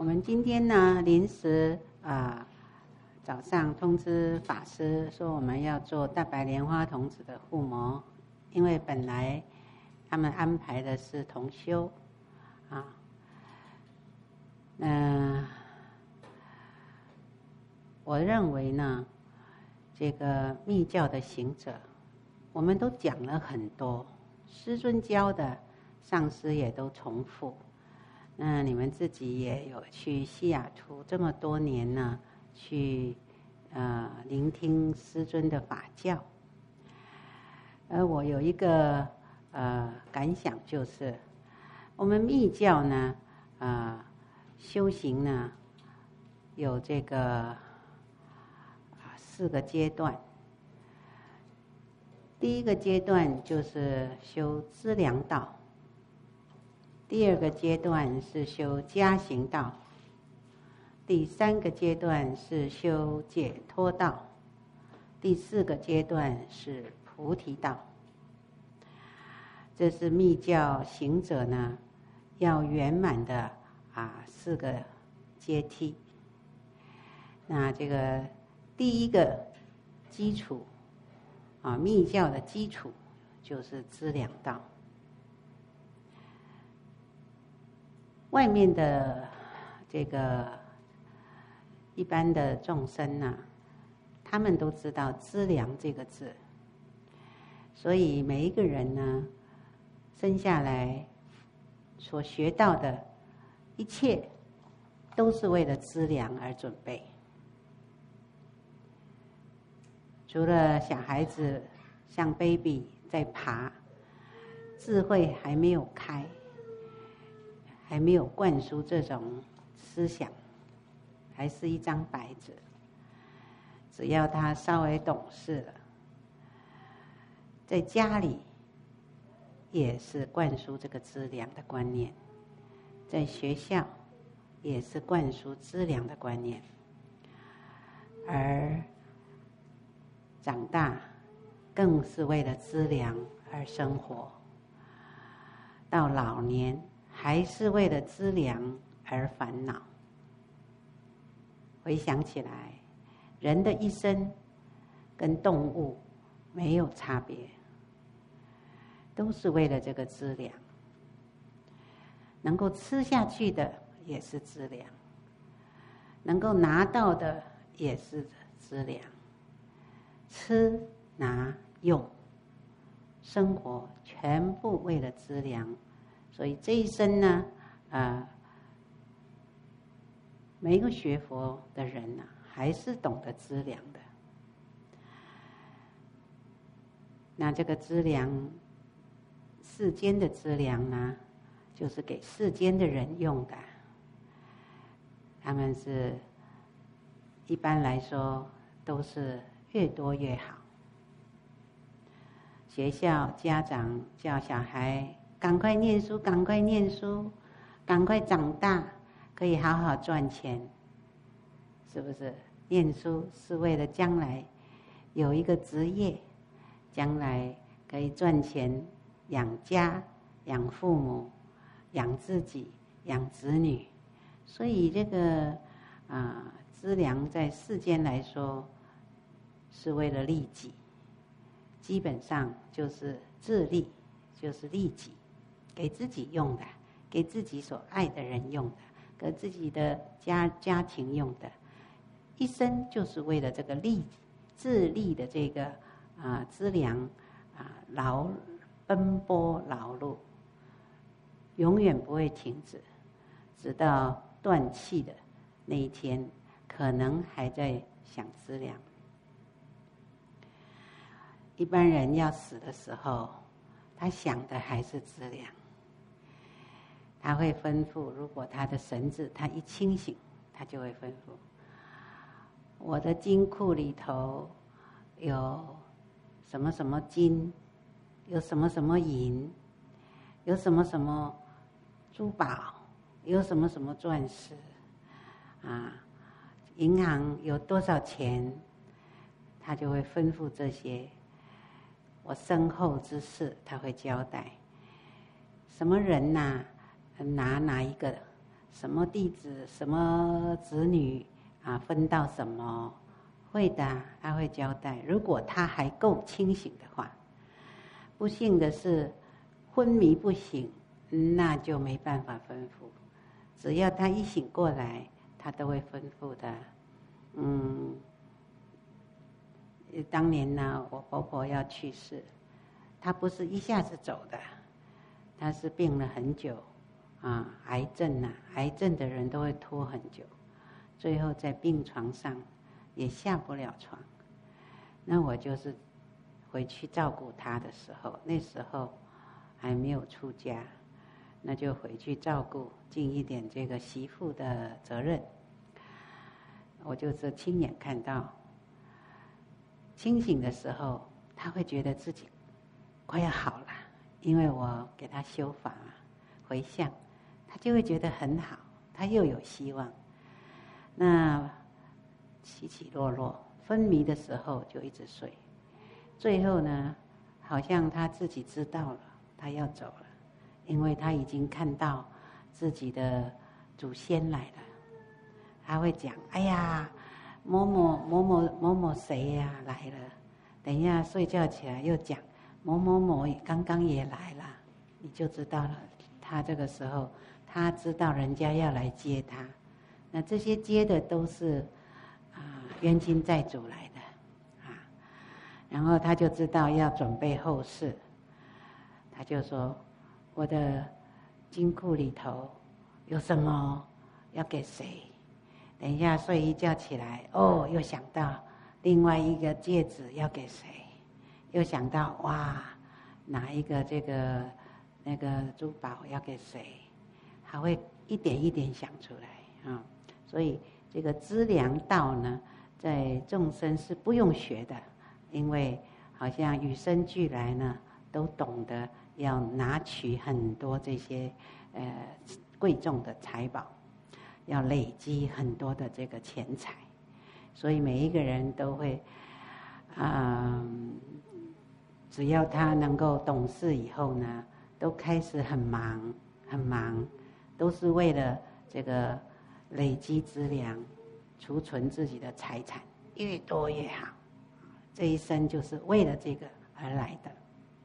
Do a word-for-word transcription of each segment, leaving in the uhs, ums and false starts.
们今天呢，临时啊、呃，早上通知法师说我们要做大白莲花童子的护摩，因为本来他们安排的是同修啊，那、呃、我认为呢，这个密教的行者，我们都讲了很多，师尊教的，上师也都重复。那你们自己也有去西雅图这么多年呢，去呃聆听师尊的法教。而我有一个呃感想，就是我们密教呢，呃修行呢有这个啊四个阶段。第一个阶段就是修资粮道。第二个阶段是修加行道，第三个阶段是修解脱道，第四个阶段是菩提道。这是密教行者呢要圆满的啊四个阶梯。那这个第一个基础啊，密教的基础就是资粮道。外面的这个一般的众生呢、啊，他们都知道资粮这个字，所以每一个人呢，生下来所学到的一切，都是为了资粮而准备。除了小孩子像 baby 在爬，智慧还没有开，还没有灌输这种思想，还是一张白纸。只要他稍微懂事了，在家里也是灌输这个资粮的观念，在学校也是灌输资粮的观念，而长大更是为了资粮而生活，到老年还是为了资粮而烦恼。回想起来，人的一生跟动物没有差别，都是为了这个资粮。能够吃下去的也是资粮，能够拿到的也是资粮。吃、拿、用，生活全部为了资粮。所以这一生呢，呃，每一个学佛的人呢、啊，还是懂得资粮的。那这个资粮，世间的资粮呢，就是给世间的人用的。他们是一般来说都是越多越好。学校家长叫小孩赶快念书，赶快念书，赶快长大，可以好好赚钱，是不是？念书是为了将来有一个职业，将来可以赚钱养家、养父母、养自己、养子女。所以这个啊，资粮在世间来说是为了利己，基本上就是自利，就是利己。给自己用的，给自己所爱的人用的，给自己的家家庭用的，一生就是为了这个利自利的这个啊资粮啊劳奔波劳碌，永远不会停止，直到断气的那一天，可能还在想资粮。一般人要死的时候，他想的还是资粮。他会吩咐，如果他的神智他一清醒，他就会吩咐，我的金库里头有什么什么金，有什么什么银，有什么什么珠宝，有什么什么钻石啊，银行有多少钱，他就会吩咐这些。我身后之事他会交代，什么人呐、啊拿哪一个什么弟子、什么子女啊，分到什么，会的，他会交代。如果他还够清醒的话，不幸的是昏迷不醒，那就没办法吩咐。只要他一醒过来，他都会吩咐的。嗯，当年呢，我婆婆要去世，她不是一下子走的，她是病了很久，啊，癌症呐、啊，癌症的人都会拖很久，最后在病床上也下不了床。那我就是回去照顾她的时候，那时候还没有出家，那就回去照顾，尽一点这个媳妇的责任。我就是亲眼看到，清醒的时候，他会觉得自己快要好了，因为我给他修法回向，他就会觉得很好，他又有希望。那起起落落，昏迷的时候就一直睡，最后呢，好像他自己知道了，他要走了，因为他已经看到自己的祖先来了。他会讲：“哎呀，某某某某某某谁呀、啊、来了。”等一下睡觉起来又讲：“某某某刚刚也来了。”你就知道了，他这个时候他知道人家要来接他。那这些接的都是啊冤亲债主来的啊，然后他就知道要准备后事，他就说：“我的金库里头有什么要给谁？”等一下睡一觉起来，哦，又想到另外一个戒指要给谁，又想到哇，哪一个这个那个珠宝要给谁，还会一点一点想出来啊。所以这个资粮道呢，在众生是不用学的，因为好像与生俱来呢，都懂得要拿取很多这些呃贵重的财宝。要累积很多的这个钱财，所以每一个人都会，嗯，只要他能够懂事以后呢，都开始很忙很忙，都是为了这个累积资粮，储存自己的财产，越多越好。这一生就是为了这个而来的。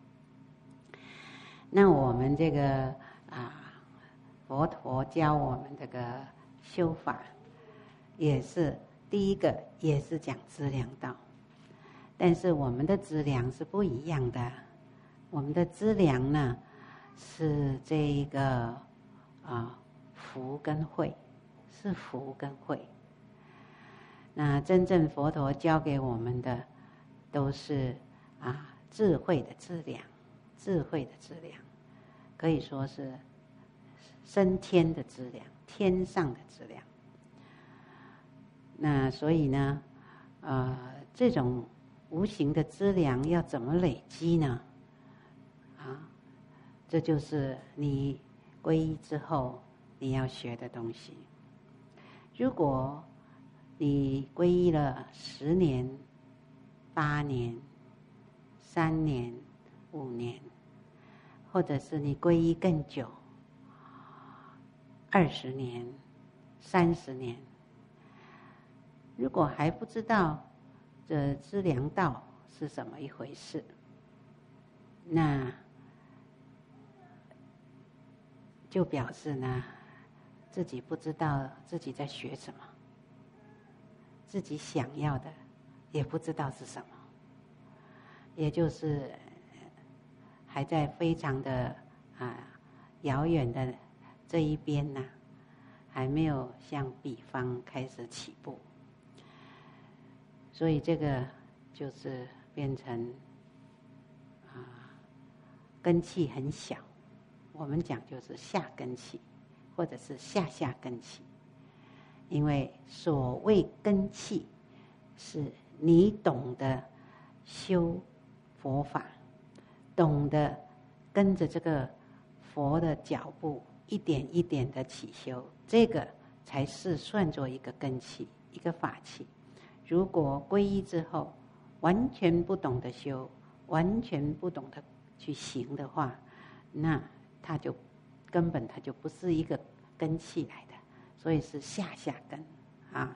那我们这个啊，佛陀教我们这个修法，也是第一个，也是讲资粮道，但是我们的资粮是不一样的。我们的资粮呢，是这一个啊福跟慧，是福跟慧。那真正佛陀教给我们的，都是啊智慧的资粮，智慧的资粮，可以说是升天的资粮。天上的资粮，那所以呢，呃，这种无形的资粮要怎么累积呢？啊，这就是你皈依之后你要学的东西。如果你皈依了十年、八年、三年、五年，或者是你皈依更久。二十年、三十年，如果还不知道这资粮道是什么一回事，那就表示呢，自己不知道自己在学什么，自己想要的也不知道是什么，也就是还在非常的啊遥远的这一边呢、啊，还没有向彼方开始起步，所以这个就是变成啊根器很小，我们讲就是下根器，或者是下下根器。因为所谓根器，是你懂得修佛法，懂得跟着这个佛的脚步。一点一点的起修，这个才是算作一个根器，一个法器。如果皈依之后，完全不懂得修，完全不懂得去行的话，那它就根本它就不是一个根器来的， 所以是下下根啊。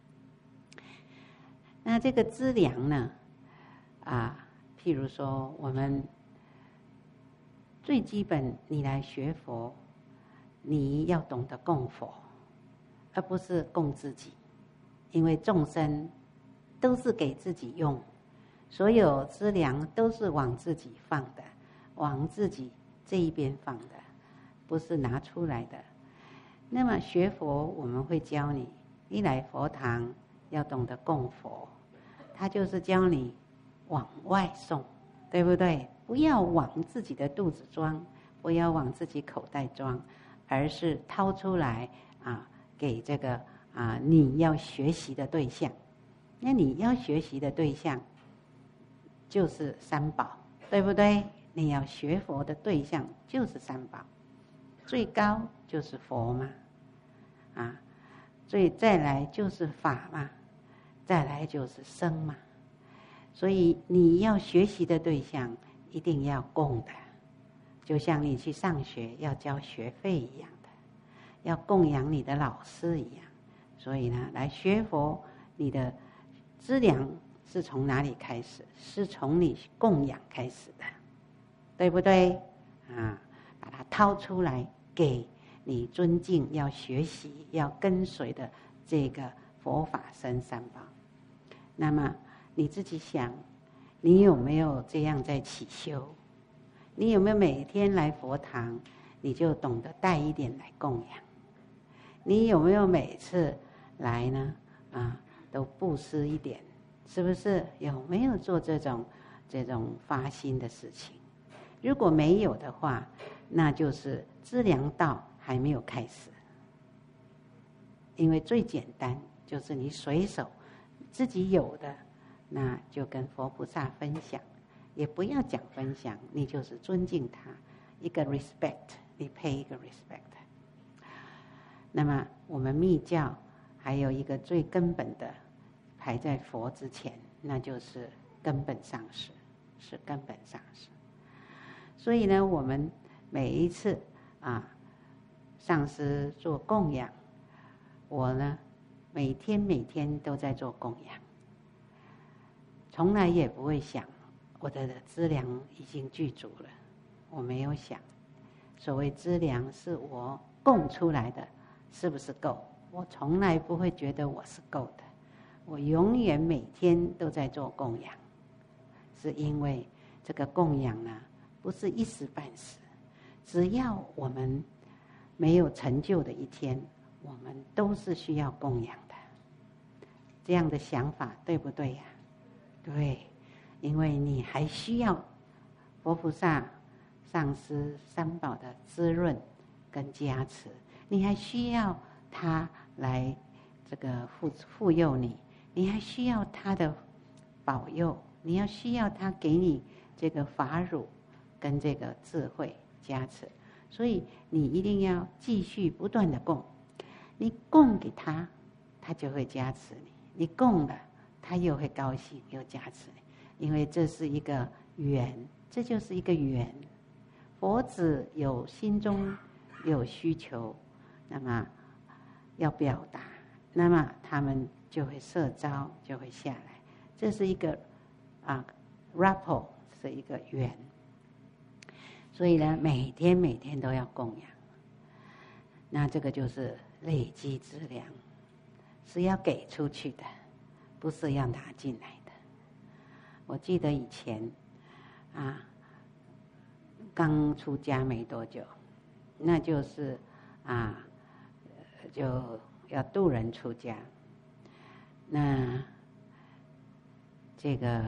那这个资粮呢，啊，譬如说我们最基本，你来学佛，你要懂得供佛，而不是供自己，因为众生都是给自己用，所有资粮都是往自己放的，往自己这一边放的，不是拿出来的。那么学佛，我们会教你，一来佛堂要懂得供佛，他就是教你往外送，对不对？不要往自己的肚子装，不要往自己口袋装，而是掏出来啊，给这个啊你要学习的对象。那你要学习的对象就是三宝，对不对？你要学佛的对象就是三宝，最高就是佛嘛，啊，最再来就是法嘛，再来就是僧嘛。所以你要学习的对象一定要供的，就像你去上学要交学费一样的，要供养你的老师一样。所以呢，来学佛，你的资粮是从哪里开始？是从你供养开始的，对不对？啊，把它掏出来给你尊敬、要学习、要跟随的这个佛法僧三宝。那么你自己想，你有没有这样在起修？你有没有每天来佛堂，你就懂得带一点来供养？你有没有每次来呢？啊，都布施一点，是不是？有没有做这种这种发心的事情？如果没有的话，那就是资粮道还没有开始。因为最简单就是你随手自己有的，那就跟佛菩萨分享，也不要讲分享，你就是尊敬他，一个 respect， 你 pay 一个 respect。那么我们密教还有一个最根本的，排在佛之前，那就是根本上师，是根本上师。所以呢，我们每一次啊，上师做供养，我呢每天每天都在做供养，从来也不会想我的资粮已经具足了，我没有想。所谓资粮是我供出来的，是不是够？我从来不会觉得我是够的，我永远每天都在做供养，是因为这个供养呢，不是一时半时，只要我们没有成就的一天，我们都是需要供养的。这样的想法对不对呀？对，因为你还需要佛菩萨、上师、三宝的滋润跟加持，你还需要他来这个护护佑你，你还需要他的保佑，你要需要他给你这个法乳跟这个智慧加持，所以你一定要继续不断的供，你供给他，他就会加持你，你供了，他又会高兴又加持你，因为这是一个缘，这就是一个缘。佛子有心中有需求，那么要表达，那么他们就会摄招，就会下来。这是一个啊 rapport， 是一个缘。所以呢，每天每天都要供养，那这个就是累积资粮，是要给出去的，不是要拿进来的。我记得以前啊，刚出家没多久，那就是啊，就要度人出家。那这个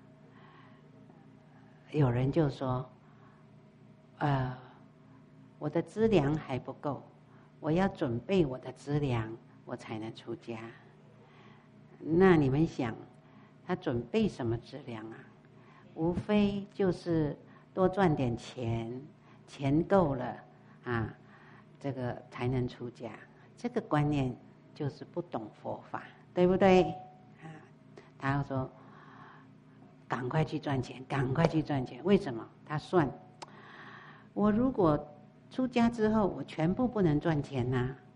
有人就说，呃，我的资粮还不够，我要准备我的资粮，我才能出家。那你们想，他准备什么资粮啊？无非就是多赚点钱，钱够了啊，这个才能出家。这个观念就是不懂佛法，对不对？啊，他要说赶快去赚钱，赶快去赚钱。为什么？他算，我如果出家之后，我全部不能赚钱呐、啊，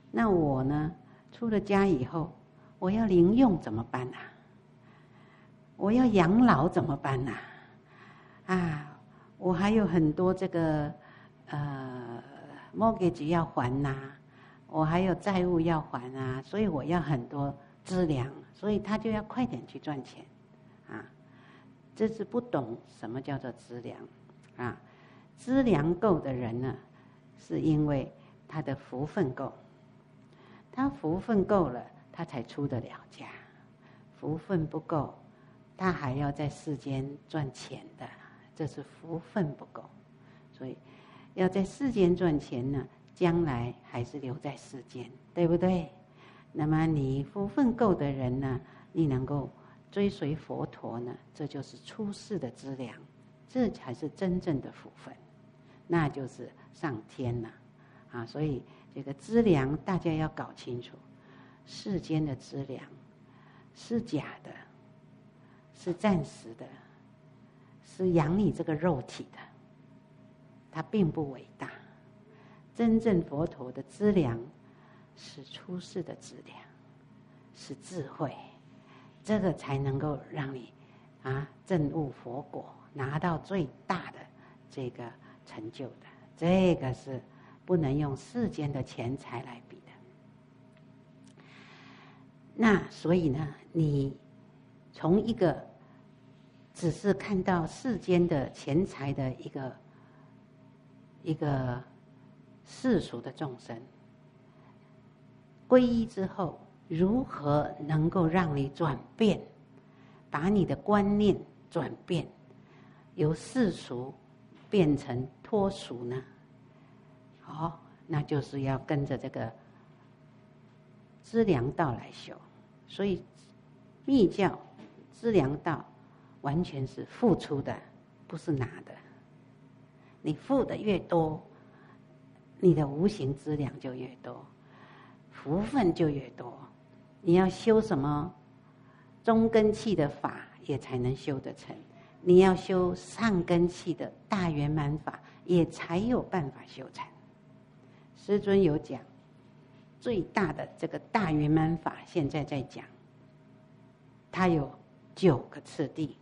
那我呢，出了家以后，我要零用怎么办啊？我要养老怎么办啊？啊，我还有很多这个呃 mortgage 要还呐、啊，我还有债务要还啊，所以我要很多资粮，所以他就要快点去赚钱，啊，这是不懂什么叫做资粮，啊，资粮够的人呢，是因为他的福分够，他福分够了，他才出得了家，福分不够，他还要在世间赚钱的，这是福分不够，所以要在世间赚钱呢，将来还是留在世间，对不对？那么你福分够的人呢，你能够追随佛陀呢，这就是出世的资粮，这才是真正的福分，那就是上天了啊！所以这个资粮大家要搞清楚，世间的资粮是假的，是暂时的，是养你这个肉体的，它并不伟大。真正佛陀的资粮是出世的资粮，是智慧，这个才能够让你啊证悟佛果，拿到最大的这个成就的。这个是不能用世间的钱财来比的。那所以呢，你从一个只是看到世间的钱财的一个一个世俗的众生，皈依之后，如何能够让你转变，把你的观念转变，由世俗变成脱俗呢？好，那就是要跟着这个资粮道来修。所以密教资粮道完全是付出的，不是拿的。你付的越多，你的无形资粮就越多，福分就越多。你要修什么中根器的法，也才能修得成；你要修上根器的大圆满法，也才有办法修成。师尊有讲，最大的这个大圆满法，现在在讲，它有九个次第。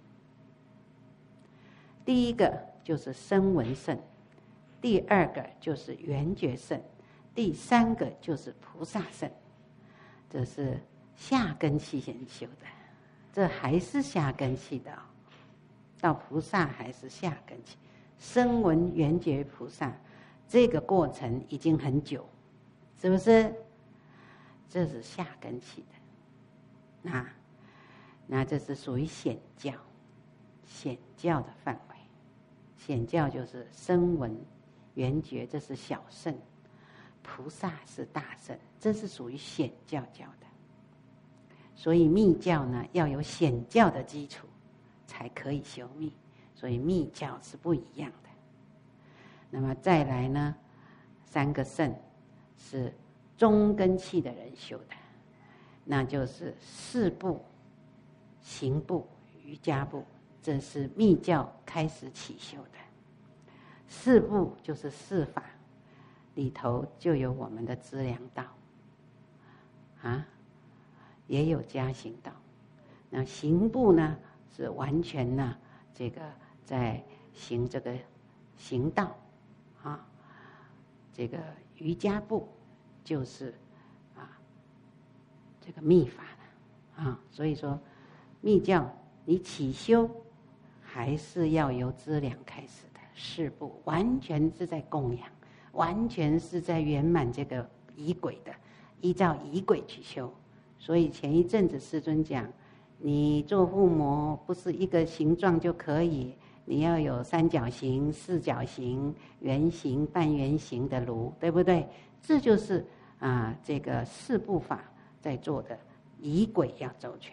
第一个就是声闻乘，第二个就是缘觉乘，第三个就是菩萨乘。这是下根器先修的，这还是下根器的、哦、到菩萨还是下根器。声闻缘觉菩萨这个过程已经很久，是不是？这是下根器的，那那这是属于显教，显教的范围。显教就是声闻缘觉，这是小乘；菩萨是大乘，这是属于显教教的。所以密教呢，要有显教的基础才可以修密，所以密教是不一样的。那么再来呢，三个乘是中根器的人修的，那就是四部、行部、瑜伽部，这是密教开始起修的。四部就是四法，里头就有我们的资粮道啊，也有加行道。那行部呢，是完全呢这个在行这个行道啊，这个瑜伽部就是啊这个密法的啊。所以说密教你起修还是要由资粮开始的，四部完全是在供养，完全是在圆满这个仪轨的，依照仪轨去修。所以前一阵子师尊讲，你做护摩不是一个形状就可以，你要有三角形、四角形、圆形、半圆形的炉，对不对？这就是啊这个四部法在做的仪轨要周全。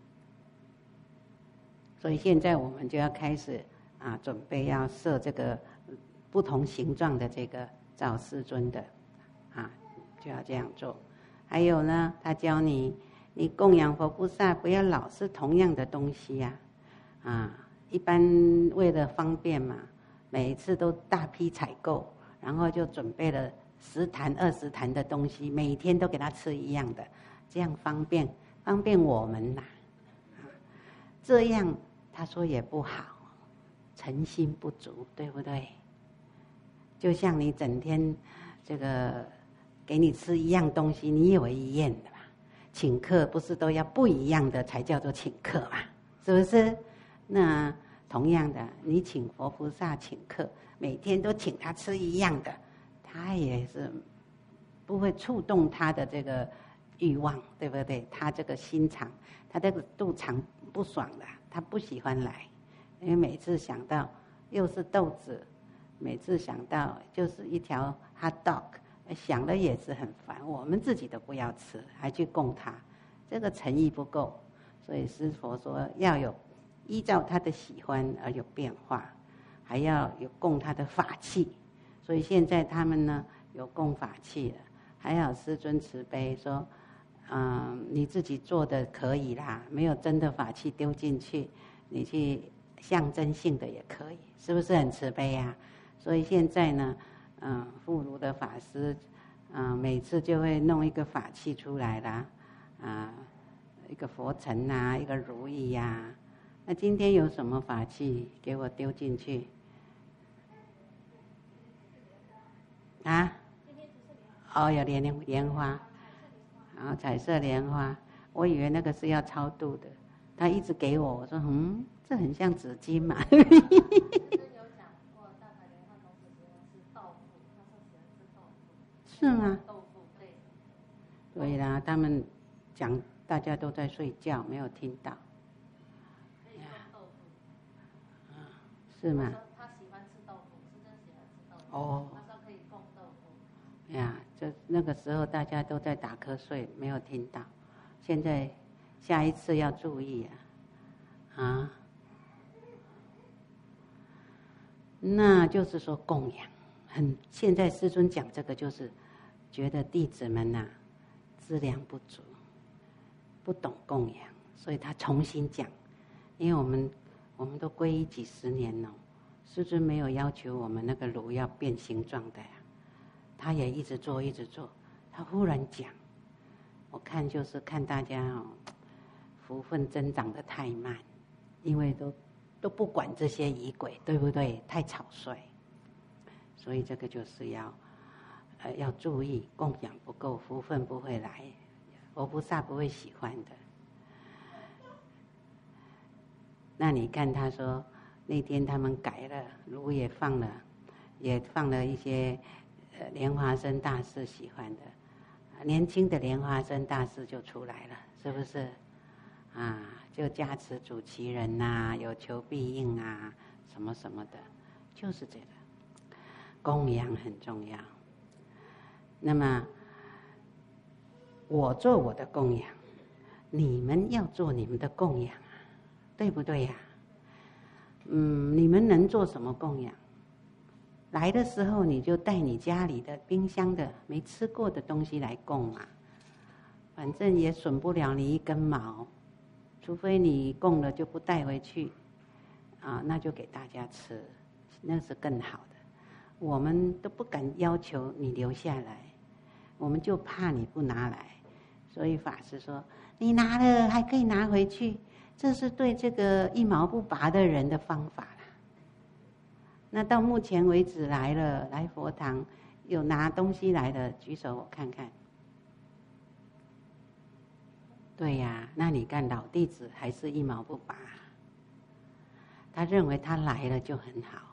所以现在我们就要开始啊，准备要设这个不同形状的这个造世尊的啊，就要这样做。还有呢，他教你，你供养佛菩萨不要老是同样的东西呀、啊，啊，一般为了方便嘛，每一次都大批采购，然后就准备了十坛二十坛的东西，每天都给他吃一样的，这样方便方便我们呐、啊。这样他说也不好，诚心不足，对不对？就像你整天这个给你吃一样东西，你以为一样的吧？请客不是都要不一样的才叫做请客嘛？是不是？那同样的，你请佛菩萨请客，每天都请他吃一样的，他也是不会触动他的这个欲望，对不对？他这个心肠，他这个肚肠不爽的，他不喜欢来，因为每次想到又是豆子，每次想到就是一条 hot dog， 想了也是很烦。我们自己都不要吃，还去供他，这个诚意不够。所以师父说要有依照他的喜欢而有变化，还要有供他的法器。所以现在他们呢有供法器了，还有师尊慈悲说，嗯，你自己做的可以啦，没有真的法器丢进去，你去象征性的也可以，是不是很慈悲呀？所以现在呢，嗯，富如的法师，嗯，每次就会弄一个法器出来啦，啊，一个佛尘啊，一个如意呀、啊。那今天有什么法器给我丢进去？啊？哦，有莲莲花，然后彩色莲花，我以为那个是要超度的，他一直给我，我说嗯，这很像纸巾嘛。是吗？对啦，他们讲大家都在睡觉，没有听到。是吗？ 他喜欢吃豆腐，是真喜欢吃豆腐。 哦。 他说可以供豆腐。 呀，就那个时候大家都在打瞌睡，没有听到。现在下一次要注意啊！啊，那就是说供养，很现在师尊讲这个，就是觉得弟子们呐、啊、资粮不足，不懂供养，所以他重新讲，因为我们。我们都皈依几十年了，师尊没有要求我们那个炉要变形状的呀，他也一直做一直做。他忽然讲，我看就是看大家哦，福分增长的太慢，因为都都不管这些仪轨，对不对？太草率，所以这个就是要呃要注意供养不够，福分不会来，佛菩萨不会喜欢的。那你看他说那天他们改了炉也放了，也放了一些呃莲花生大师喜欢的，年轻的莲花生大师就出来了，是不是？啊，就加持主持人呐、啊，有求必应啊，什么什么的，就是这个供养很重要。那么我做我的供养，你们要做你们的供养。对不对呀、啊？嗯，你们能做什么供养？来的时候你就带你家里的冰箱的没吃过的东西来供嘛，反正也损不了你一根毛，除非你供了就不带回去，啊，那就给大家吃，那是更好的。我们都不敢要求你留下来，我们就怕你不拿来，所以法师说你拿了还可以拿回去。这是对这个一毛不拔的人的方法啦。那到目前为止来了来佛堂有拿东西来的举手我看看。对呀、啊，那你看老弟子还是一毛不拔，他认为他来了就很好，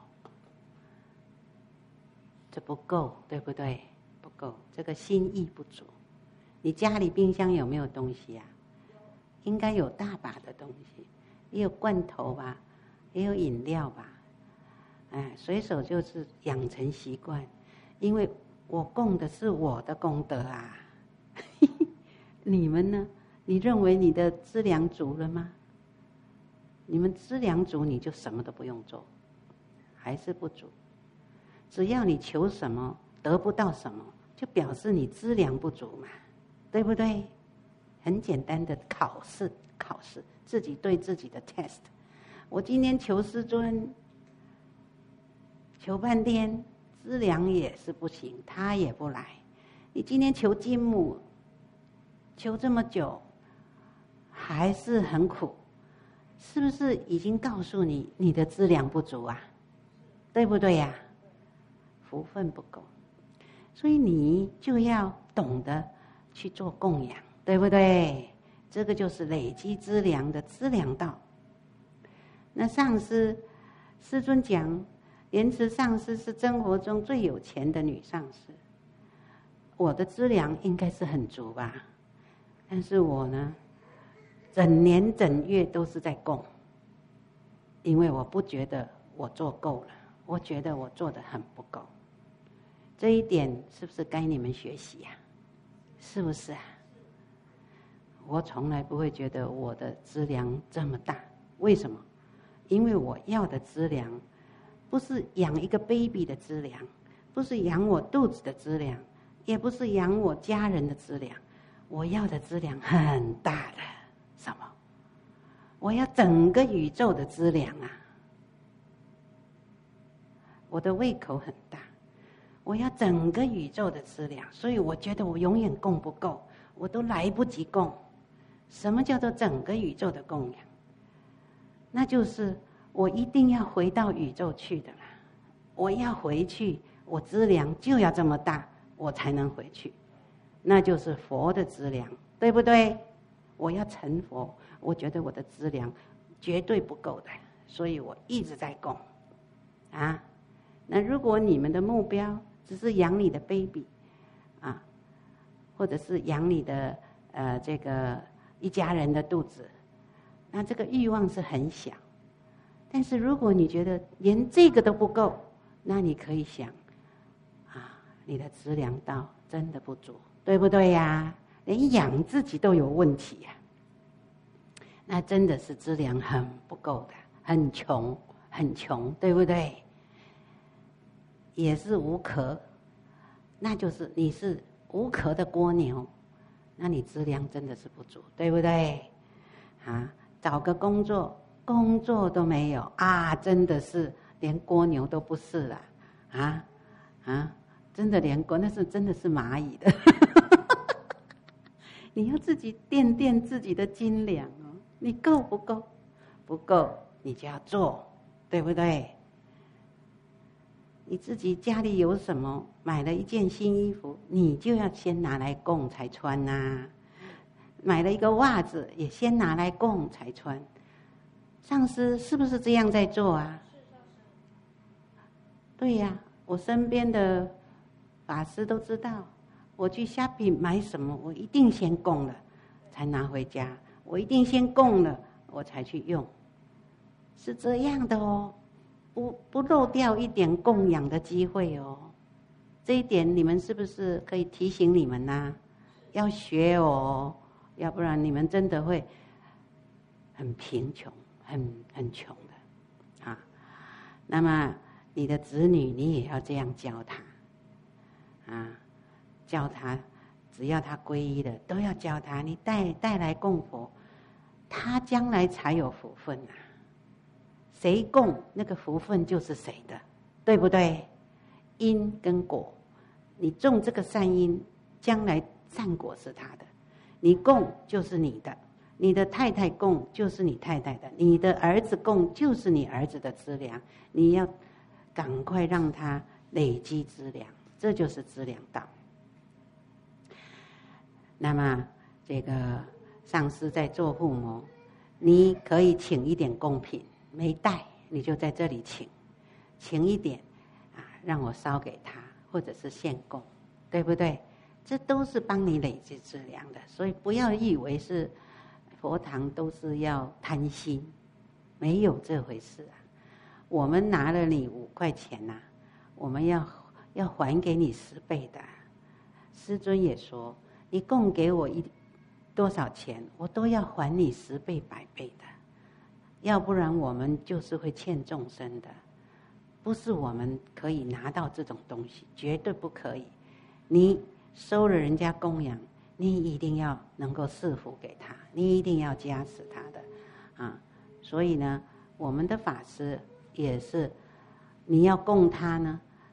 这不够，对不对？不够，这个心意不足。你家里冰箱有没有东西啊？应该有大把的东西，也有罐头吧，也有饮料吧，哎，随手就是养成习惯，因为我供的是我的功德啊。你们呢？你认为你的资粮足了吗？你们资粮足，你就什么都不用做，还是不足。只要你求什么得不到什么，就表示你资粮不足嘛，对不对？很简单的考试，考试自己对自己的 test。我今天求师尊，求半天， 资粮也是不行，他也不来。你今天求金母，求这么久，还是很苦，是不是已经告诉你你的资粮不足啊？对不对呀、啊？福分不够，所以你就要懂得去做供养，对不对？这个就是累积资粮的资粮道。那上师，师尊讲，莲池上师是真佛中最有钱的女上师。我的资粮应该是很足吧，但是我呢，整年整月都是在供，因为我不觉得我做够了，我觉得我做得很不够。这一点是不是该你们学习呀、啊？是不是啊？我从来不会觉得我的资粮这么大，为什么？因为我要的资粮不是养一个 baby 的资粮，不是养我肚子的资粮，也不是养我家人的资粮，我要的资粮很大的。什么？我要整个宇宙的资粮啊！我的胃口很大，我要整个宇宙的资粮，所以我觉得我永远供不够，我都来不及供。什么叫做整个宇宙的供养？那就是我一定要回到宇宙去的啦。我要回去，我资粮就要这么大，我才能回去。那就是佛的资粮，对不对？我要成佛，我觉得我的资粮绝对不够的，所以我一直在供啊。那如果你们的目标只是养你的 baby 啊，或者是养你的呃这个一家人的肚子，那这个欲望是很小。但是如果你觉得连这个都不够，那你可以想啊，你的资粮道真的不足，对不对呀、啊？连养自己都有问题呀、啊，那真的是资粮很不够的，很穷，很穷，对不对？也是无壳，那就是你是无壳的蜗牛，那你资粮真的是不足，对不对？啊，找个工作，工作都没有啊，真的是连蜗牛都不是了，啊啊，真的连蜗，那是真的是蚂蚁的。你要自己垫垫自己的斤两哦，你够不够？不够，你就要做，对不对？你自己家里有什么，买了一件新衣服，你就要先拿来供才穿呐、啊。买了一个袜子，也先拿来供才穿。上师是不是这样在做啊？对呀、啊，我身边的法师都知道，我去shopping买什么，我一定先供了，才拿回家。我一定先供了，我才去用，是这样的哦。不不漏掉一点供养的机会哦，这一点你们是不是可以提醒你们呢、啊？要学哦，要不然你们真的会很贫穷，很很穷的啊。那么你的子女，你也要这样教他啊，教他，只要他皈依的，都要教他。你带带来供佛，他将来才有福分啊。谁供那个福分就是谁的，对不对？因跟果，你种这个善因，将来善果是他的，你供就是你的，你的太太供就是你太太的，你的儿子供就是你儿子的资粮，你要赶快让他累积资粮，这就是资粮道。那么这个上师在做父母，你可以请一点贡品。没带你就在这里请，请一点啊，让我烧给他，或者是献供，对不对？这都是帮你累积资粮的，所以不要以为是佛堂都是要贪心，没有这回事啊。我们拿了你五块钱呐、啊，我们要要还给你十倍的。师尊也说，你供给我一多少钱，我都要还你十倍百倍的。要不然我们就是会欠众生的，不是我们可以拿到这种东西，绝对不可以。你收了人家供养，你一定要能够赐福给他，你一定要加持他的啊。所以呢，我们的法师也是，你要供他呢，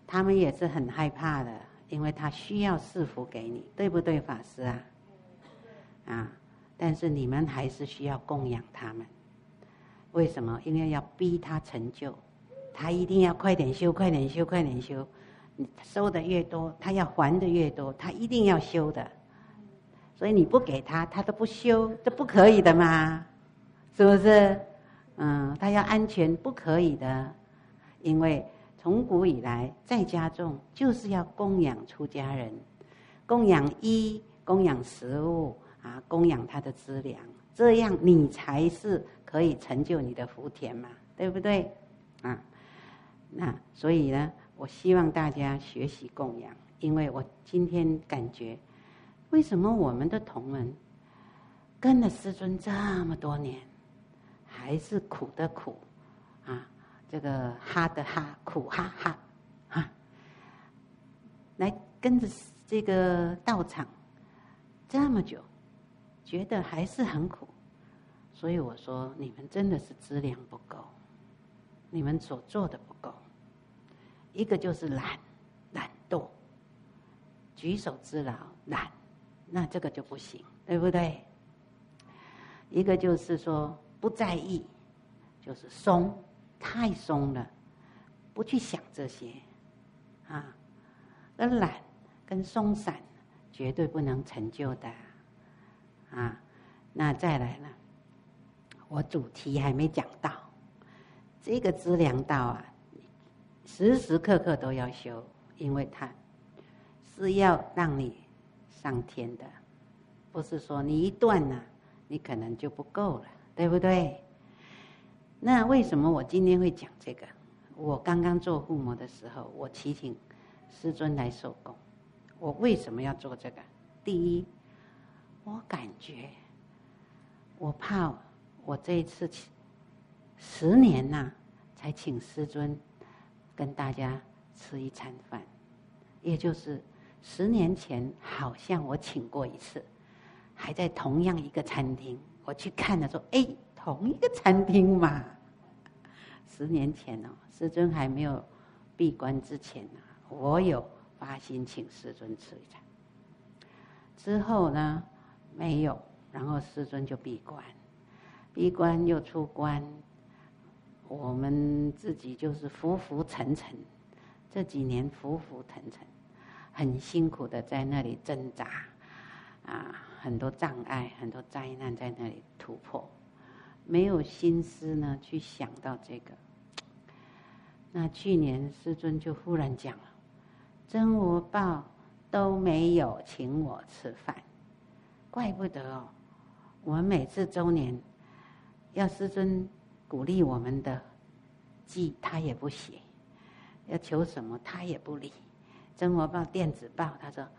他们也是很害怕的，因为他需要赐福给你，对不对，法师啊？啊，但是你们还是需要供养他们。为什么？因为要逼他成就，他一定要快点修，快点修，快点修。你收的越多，他要还的越多，他一定要修的。所以你不给他，他都不修，这不可以的嘛，是不是？嗯，他要安全，不可以的。因为从古以来，在家众就是要供养出家人，供养衣，供养食物啊，供养他的资粮，这样你才是可以成就你的福田嘛，对不对？啊，那所以呢，我希望大家学习供养，因为我今天感觉，为什么我们的同门跟了师尊这么多年，还是苦的苦啊，这个哈的哈，苦哈哈哈，来跟着这个道场这么久，觉得还是很苦。所以我说，你们真的是资粮不够，你们所做的不够。一个就是懒，懒惰，举手之劳，懒，那这个就不行，对不对？一个就是说不在意，就是松，太松了，不去想这些啊。跟懒跟松散绝对不能成就的啊。那再来呢，我主题还没讲到，这个资粮道啊，时时刻刻都要修，因为它是要让你上天的，不是说你一断呢、啊，你可能就不够了，对不对？那为什么我今天会讲这个？我刚刚做护摩的时候，我祈请师尊来受供。我为什么要做这个？第一，我感觉我怕我这一次十年呐、啊，才请师尊跟大家吃一餐饭，也就是十年前好像我请过一次，还在同样一个餐厅，我去看的时候，哎，同一个餐厅嘛。十年前哦，师尊还没有闭关之前呢、啊，我有发心请师尊吃一餐。之后呢，没有，然后师尊就闭关，闭关又出关，我们自己就是浮浮沉沉，这几年浮浮沉沉，很辛苦的在那里挣扎，啊，很多障碍，很多灾难在那里突破，没有心思呢去想到这个。那去年师尊就忽然讲了，真我报都没有请我吃饭，怪不得哦，我们每次周年要师尊鼓励我们的记他也不写，要求什么他也不理。真我报电子报他说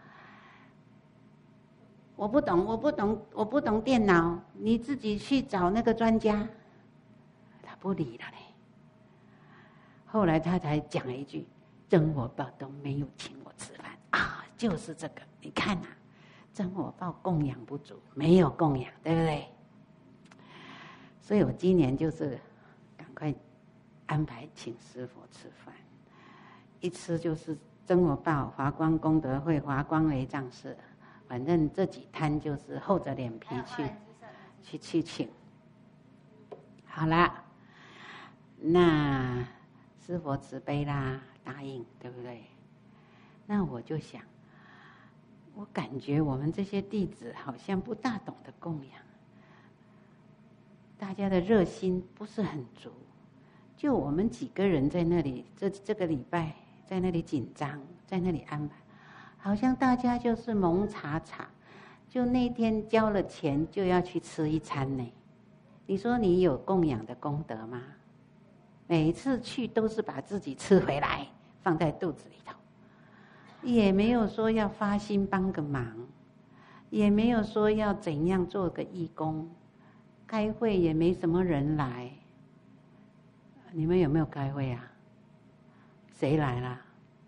我不懂我不懂我不懂电脑，你自己去找那个专家，他不理了嘞。后来他才讲了一句，真我报都没有请我吃饭啊，就是这个，你看啊，真我报供养不足，没有供养，对不对？所以我今年就是赶快安排请师父吃饭，一吃就是真我报、华光功德会、华光雷藏寺，反正这几摊就是厚着脸皮去去去请。好啦，那师父慈悲啦，答应，对不对？那我就想，我感觉我们这些弟子好像不大懂得供养，大家的热心不是很足。就我们几个人在那里，这这个礼拜在那里紧张，在那里安排，好像大家就是蒙查查，就那天交了钱就要去吃一餐呢。你说你有供养的功德吗？每一次去都是把自己吃回来，放在肚子里头，也没有说要发心帮个忙，也没有说要怎样做个义工，开会也没什么人来。你们有没有开会啊？谁来啦？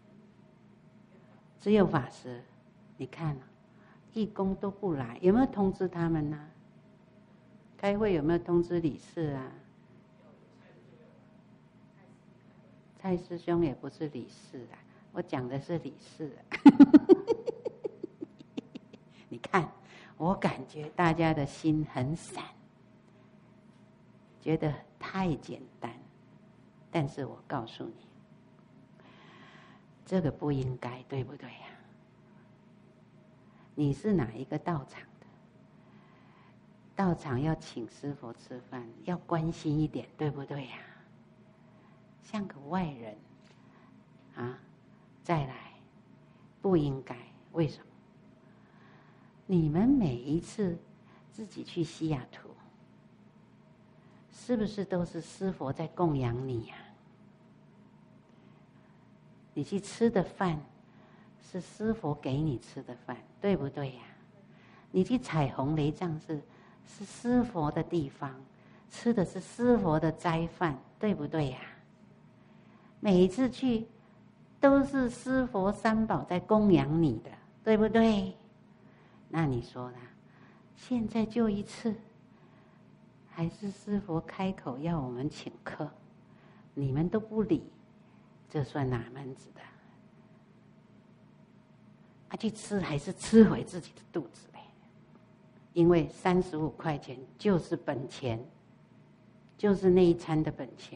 只有法师。你看，义工都不来，有没有通知他们呢、啊？开会有没有通知理事啊？蔡师兄也不是理事啊， 我讲的是理事。你看，我感觉大家的心很散，觉得太简单。但是我告诉你，这个不应该，对不对呀？你是哪一个道场的？道场要请师父吃饭，要关心一点，对不对呀？像个外人啊，再来，不应该。为什么？你们每一次自己去西雅图，是不是都是师父在供养你呀？你去吃的饭是师父给你吃的饭，对不对呀？你去彩虹雷藏寺是师父的地方，吃的是师父的斋饭，对不对呀？每一次去都是师父三宝在供养你的，对不对？那你说啦，现在就一次，还是师父开口要我们请客，你们都不理，这算哪门子的？啊，去吃还是吃回自己的肚子嘞？因为三十五块钱就是本钱，就是那一餐的本钱，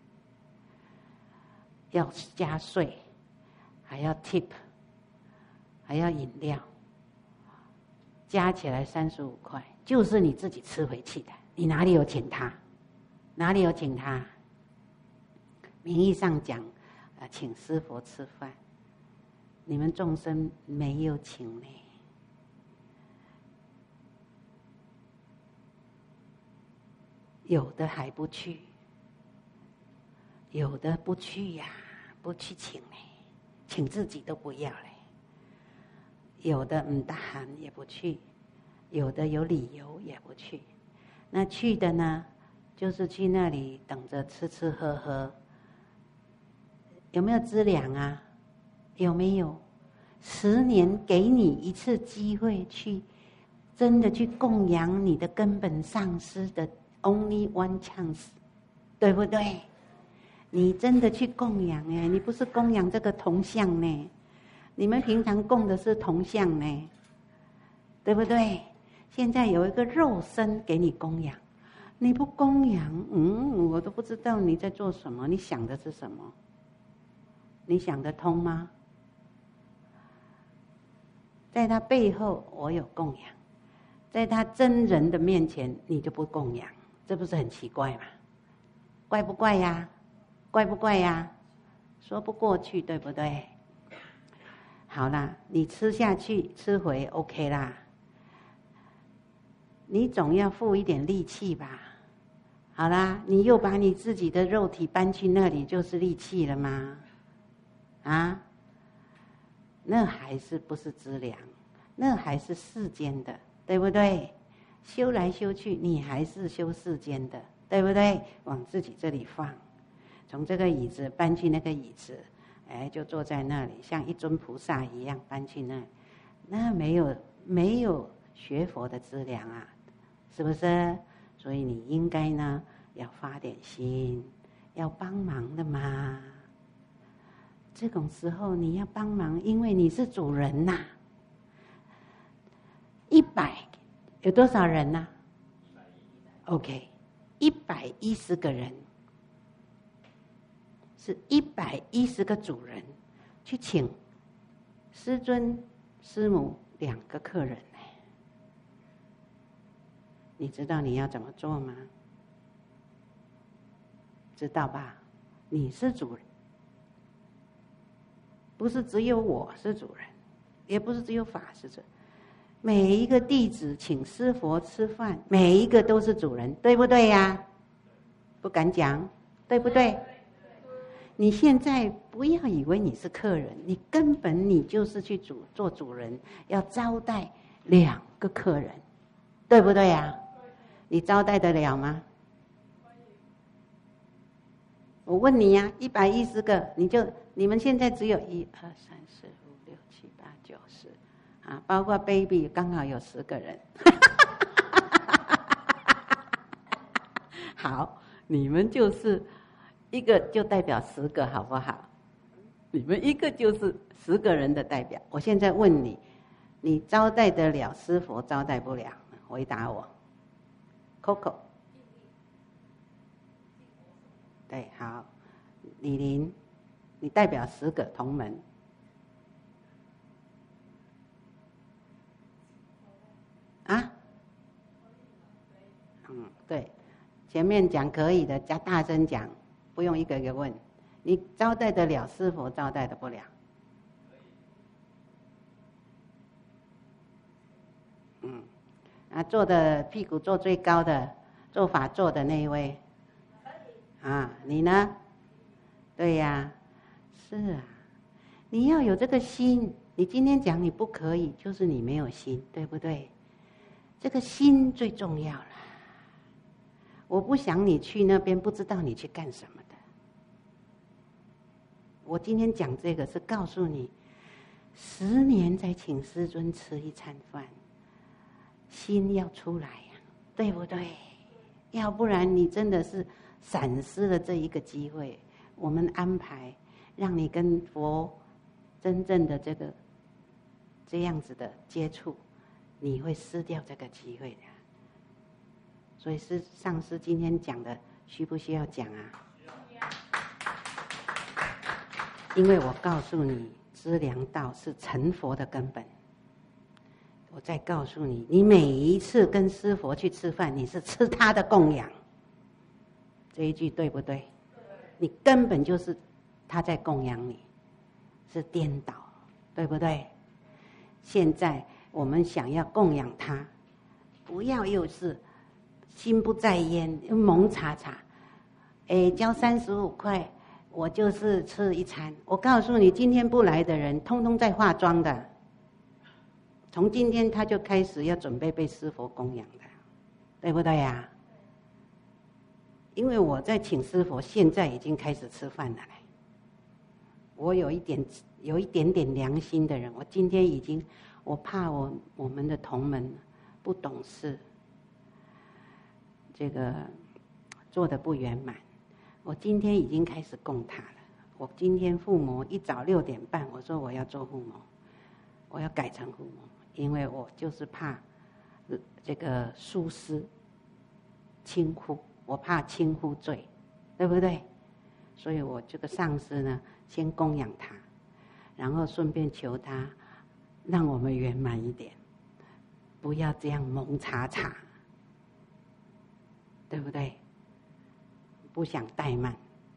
要加税，还要 tip， 还要饮料，加起来三十五块，就是你自己吃回去的。你哪里有请他？哪里有请他？名义上讲，呃，请师父吃饭，你们众生没有请呢。有的还不去，有的不去呀，不去请呢，请自己都不要嘞。有的唔得闲也不去，有的有理由也不去。那去的呢，就是去那里等着吃吃喝喝。有没有资粮啊？有没有？十年给你一次机会去，真的去供养你的根本上师的 only one chance， 对不对？你真的去供养哎，你不是供养这个铜像呢？你们平常供的是铜像呢，对不对？现在有一个肉身给你供养，你不供养，嗯，我都不知道你在做什么，你想的是什么？你想得通吗？在他背后我有供养，在他真人的面前你就不供养，这不是很奇怪吗？怪不怪呀？怪不怪呀？说不过去，对不对？好啦，你吃下去吃回 OK 啦，你总要付一点力气吧。好啦，你又把你自己的肉体搬去那里，就是力气了吗？啊，那还是不是资粮，那还是世间的，对不对？修来修去你还是修世间的，对不对？往自己这里放，从这个椅子搬去那个椅子，哎，就坐在那里，像一尊菩萨一样搬去那里，那没有没有学佛的资粮啊，是不是？所以你应该呢要发点心，要帮忙的嘛。这种时候你要帮忙，因为你是主人呐、啊。一百有多少人呢、啊、？OK， 一百一十个人，是一百一十个主人去请师尊、师母两个客人呢。你知道你要怎么做吗？知道吧？你是主人。不是只有我是主人，也不是只有法师主，每一个弟子请师父吃饭，每一个都是主人，对不对呀？不敢讲，对不对？你现在不要以为你是客人，你根本你就是去主做主人，要招待两个客人，对不对呀？你招待得了吗？我问你呀，一百一十个，你就你们现在只有一二三四五六七八九十，啊，包括 baby 刚好有十个人。好，你们就是一个就代表十个，好不好？ 你们一个就是十个人的代表。我现在问你，你招待得了师父，招待不了？回答我。Coco。对，好。李林，你代表十个同门。啊？嗯，对。前面讲可以的，加大声讲，不用一个一个问。你招待得了师父，招待得不了？嗯，啊，坐的屁股坐最高的，做法坐的那一位。啊，你呢？对呀，是啊，你要有这个心。你今天讲你不可以，就是你没有心，对不对？这个心最重要了。我不想你去那边，不知道你去干什么的。我今天讲这个是告诉你，十年再请师尊吃一餐饭，心要出来呀，对不对？要不然你真的是闪失了这一个机会。我们安排让你跟佛真正的这个这样子的接触，你会失掉这个机会的。所以是上师今天讲的，需不需要讲啊？因为我告诉你，知良道是成佛的根本。我再告诉你，你每一次跟师佛去吃饭，你是吃他的供养。这一句对不对？你根本就是他在供养你，是颠倒，对不对？现在我们想要供养他，不要又是心不在焉，又蒙查查，哎，交三十五块，我就是吃一餐。我告诉你，今天不来的人，通通在化妆的。从今天他就开始要准备被师父供养的，对不对呀？因为我在请师父，现在已经开始吃饭了嘞。我有一点有一点点良心的人，我今天已经，我怕我我们的同门不懂事，这个做得不圆满，我今天已经开始供他了。我今天父母一早六点半，我说我要做父母，我要改成父母，因为我就是怕这个疏失轻忽。我怕轻忽罪，对不对？所以我这个上师呢，先供养他，然后顺便求他让我们圆满一点，不要这样蒙查查，对不对？不想怠慢。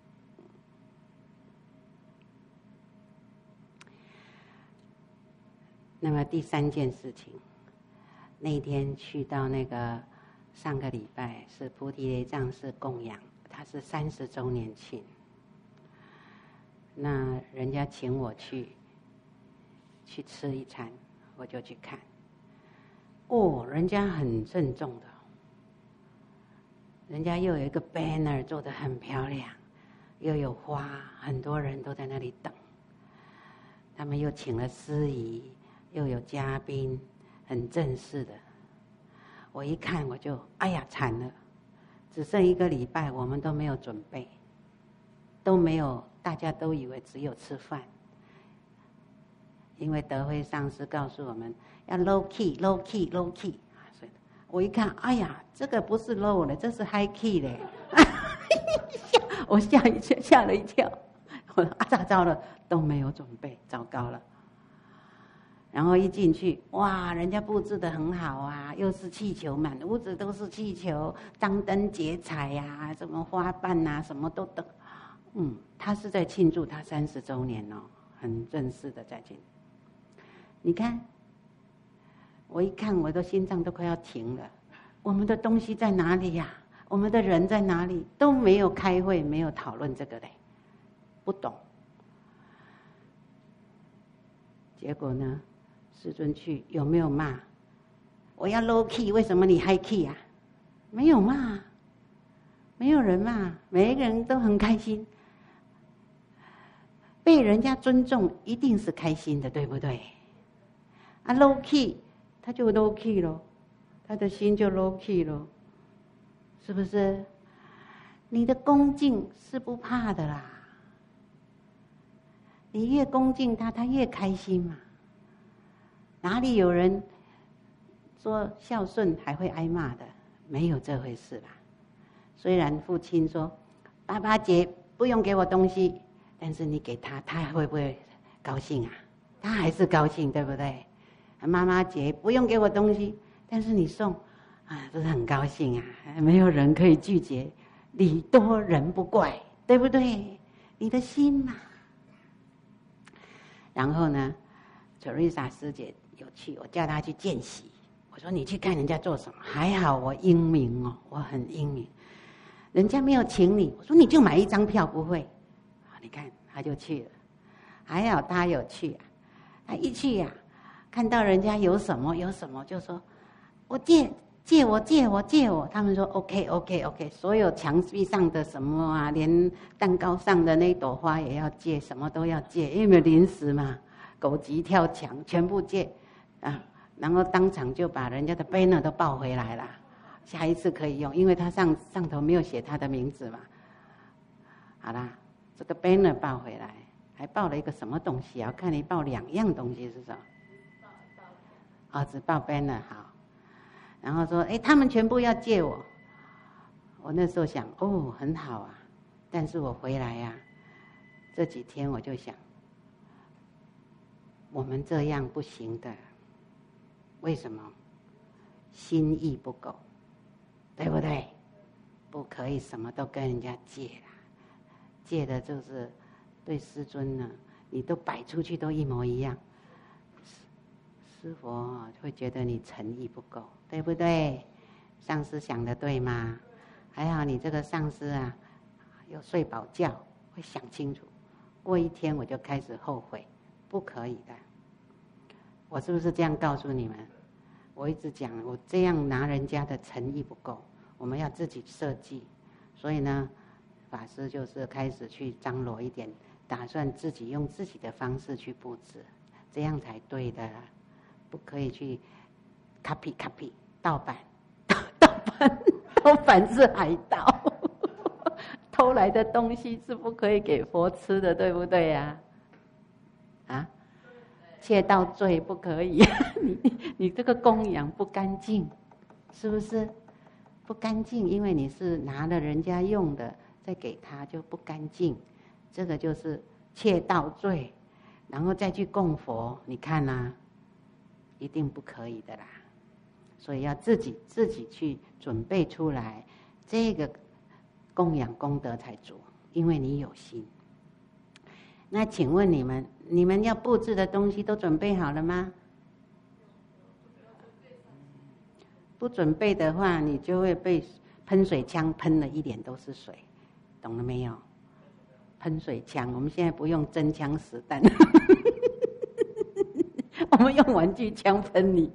那么第三件事情，那天去到那个。上个礼拜是菩提雷藏寺供养，他是三十周年庆。那人家请我去去吃一餐，我就去看。哦，人家很郑重的，人家又有一个 banner 做得很漂亮，又有花，很多人都在那里等。他们又请了司仪，又有嘉宾，很正式的。我一看我就哎呀惨了，只剩一个礼拜，我们都没有准备，都没有，大家都以为只有吃饭。因为德辉上师告诉我们要 low key low key low key， 所以我一看，哎呀，这个不是 low 了，这是 high key 嘞，我吓一跳，吓了一跳，我啊咋糟了，都没有准备，糟糕了。然后一进去，哇，人家布置得很好啊，又是气球，满屋子都是气球，张灯结彩呀、啊，什么花瓣啊，什么都等。嗯，他是在庆祝他三十周年哦，很正式的在庆。你看，我一看我的心脏都快要停了。我们的东西在哪里呀、啊？我们的人在哪里？都没有开会，没有讨论这个嘞，不懂。结果呢？师尊去有没有骂？我要 low key， 为什么你 high key 啊？没有骂，没有人骂，每一个人都很开心。被人家尊重一定是开心的，对不对？啊 ，low key， 他就 low key 咯，他的心就 low key 咯，是不是？你的恭敬是不怕的啦。 你越恭敬他，他越开心嘛。哪里有人说孝顺还会挨骂的？没有这回事啦。虽然父亲说爸爸节不用给我东西，但是你给他，他会不会高兴啊？他还是高兴，对不对？妈妈节不用给我东西，但是你送啊，不是很高兴啊？没有人可以拒绝，礼多人不怪，对不对？你的心嘛。然后呢，Teresa 师姐有去，我叫她去见习。我说你去看人家做什么？还好我英明哦，我很英明。人家没有请你，我说你就买一张票，不会。你看他就去了，还好他有去啊。他一去呀、啊，看到人家有什么有什么，就说我借借我借我借我。他们说 OK OK OK， 所有墙壁上的什么啊，连蛋糕上的那朵花也要借，什么都要借，因为临时嘛，狗急跳墙，全部借啊。然后当场就把人家的 banner 都抱回来了，下一次可以用，因为他上上头没有写他的名字嘛。好啦，这个 banner 抱回来，还抱了一个什么东西啊？我看你抱两样东西是什么？哦，只抱 banner 好。然后说，哎，他们全部要借我。我那时候想，哦，很好啊。但是我回来呀、啊，这几天我就想，我们这样不行的。为什么？心意不够，对不对？不可以什么都跟人家借啦，借的就是对师尊呢，你都摆出去都一模一样，师父会觉得你诚意不够，对不对？上师想的对吗？还好你这个上师啊，有睡饱觉，会想清楚。过一天我就开始后悔，不可以的。我是不是这样告诉你们？我一直讲，我这样拿人家的诚意不够，我们要自己设计。所以呢，法师就是开始去张罗一点，打算自己用自己的方式去布置，这样才对的，不可以去 copy copy 盗版，盗版盗版是海盗，偷来的东西是不可以给佛吃的，对不对呀、啊？啊？窃盗罪不可以，你你这个供养不干净，是不是？不干净，因为你是拿了人家用的，再给他就不干净，这个就是窃盗罪，然后再去供佛，你看啊，一定不可以的啦。所以要自己自己去准备出来，这个供养功德才足，因为你有心。那请问你们，你们要布置的东西都准备好了吗？不准备的话，你就会被喷水枪喷了一脸都是水，懂了没有？喷水枪，我们现在不用真枪实弹，我们用玩具枪喷你。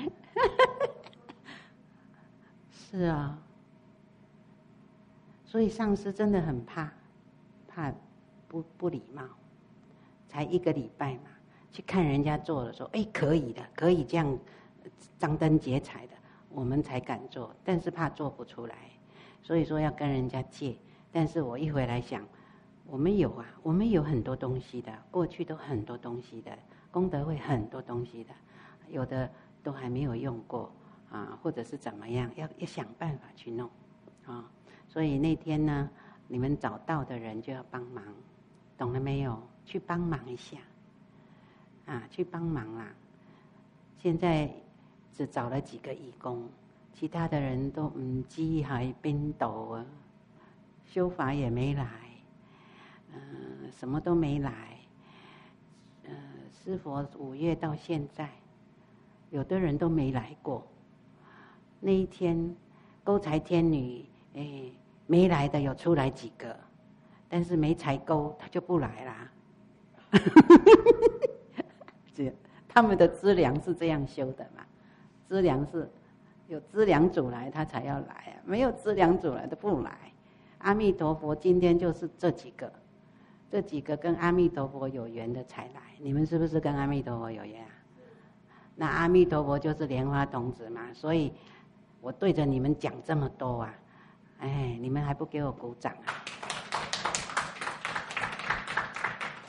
是啊，所以上师真的很怕，怕不不礼貌。才一个礼拜嘛，去看人家做的时候，哎，可以的，可以这样张灯结彩的，我们才敢做，但是怕做不出来，所以说要跟人家借。但是我一回来想，我们有啊，我们有很多东西的，过去都很多东西的，功德会很多东西的，有的都还没有用过啊，或者是怎么样，要要想办法去弄啊。所以那天呢，你们找到的人就要帮忙，懂了没有？去帮忙一下，啊，去帮忙啦！现在只找了几个义工，其他的人都唔知还边度啊，修法也没来，嗯、呃，什么都没来。呃，师佛五月到现在，有的人都没来过。那一天，勾财天女，哎，没来的有出来几个，但是没采购，他就不来啦。他们的资粮是这样修的嘛？资粮是有资粮主来，他才要来啊；没有资粮主来的不来。阿弥陀佛，今天就是这几个，这几个跟阿弥陀佛有缘的才来。你们是不是跟阿弥陀佛有缘啊？那阿弥陀佛就是莲花童子嘛，所以我对着你们讲这么多啊，哎，你们还不给我鼓掌啊？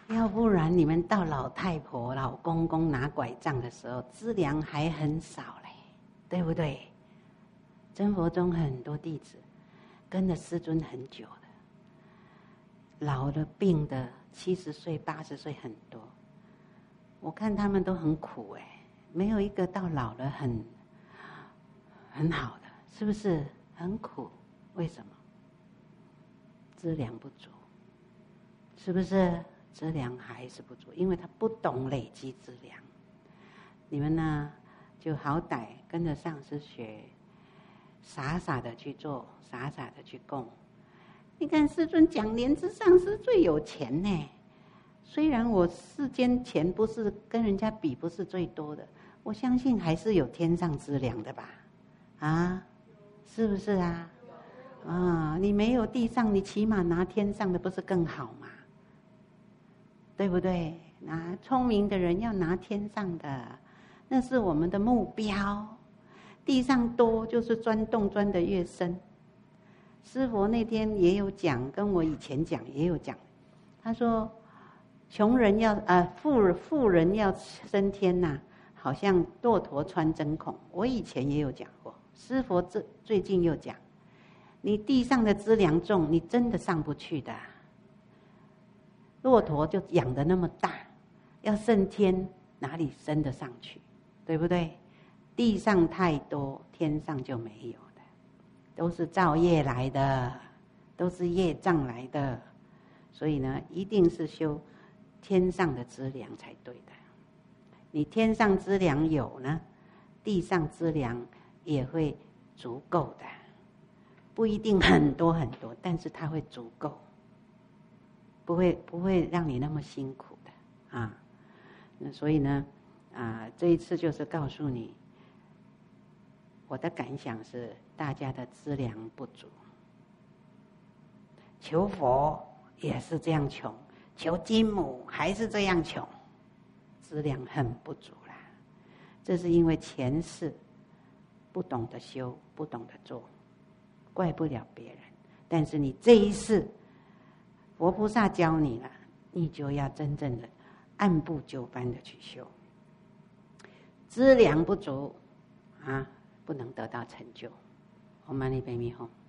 要不然你们到老太婆、老公公拿拐杖的时候，资粮还很少嘞，对不对？真佛中很多弟子跟着师尊很久的，老的、病的，七十岁、八十岁很多。我看他们都很苦哎，没有一个到老了很很好的，是不是？很苦，为什么？资粮不足，是不是？资粮还是不足，因为他不懂累积资粮。你们呢，就好歹跟着上师学，傻傻的去做，傻傻的去供。你看师尊讲莲池上师最有钱呢，虽然我世间钱不是跟人家比不是最多的，我相信还是有天上资粮的吧？啊，是不是啊？啊，你没有地上，你起码拿天上的不是更好吗？对不对？拿聪明的人要拿天上的，那是我们的目标。地上多就是钻洞钻得越深。师父那天也有讲，跟我以前讲也有讲，他说穷人要呃富富人要升天呐、啊，好像骆驼穿针孔。我以前也有讲过，师父这最近又讲，你地上的资粮重，你真的上不去的。骆驼就养得那么大，要升天哪里升得上去？对不对？地上太多，天上就没有的，都是造业来的，都是业障来的。所以呢，一定是修天上的资粮才对的。你天上资粮有呢，地上资粮也会足够的，不一定很多很多，但是它会足够。不会不会让你那么辛苦的啊，那所以呢，啊，这一次就是告诉你，我的感想是大家的资粮不足，求佛也是这样穷，求金母还是这样穷，资粮很不足啦。这是因为前世不懂得修，不懂得做，怪不了别人。但是你这一世，佛菩萨教你了，你就要真正的按部就班的去修。资粮不足啊，不能得到成就。唵嘛呢叭咪吽。